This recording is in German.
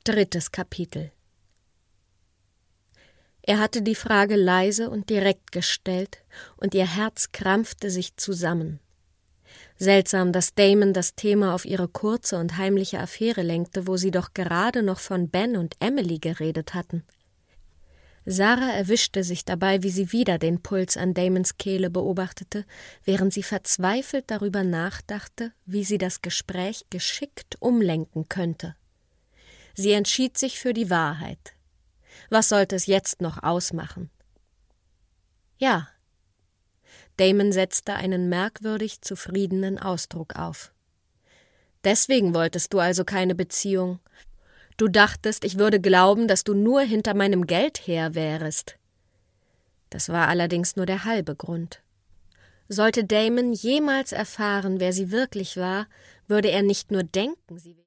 3. Kapitel. Er hatte die Frage leise und direkt gestellt, und ihr Herz krampfte sich zusammen. Seltsam, dass Damon das Thema auf ihre kurze und heimliche Affäre lenkte, wo sie doch gerade noch von Ben und Emily geredet hatten. Sarah erwischte sich dabei, wie sie wieder den Puls an Damons Kehle beobachtete, während sie verzweifelt darüber nachdachte, wie sie das Gespräch geschickt umlenken könnte. Sie entschied sich für die Wahrheit. Was sollte es jetzt noch ausmachen? Ja. Damon setzte einen merkwürdig zufriedenen Ausdruck auf. Deswegen wolltest du also keine Beziehung. Du dachtest, ich würde glauben, dass du nur hinter meinem Geld her wärest. Das war allerdings nur der halbe Grund. Sollte Damon jemals erfahren, wer sie wirklich war, würde er nicht nur denken, sie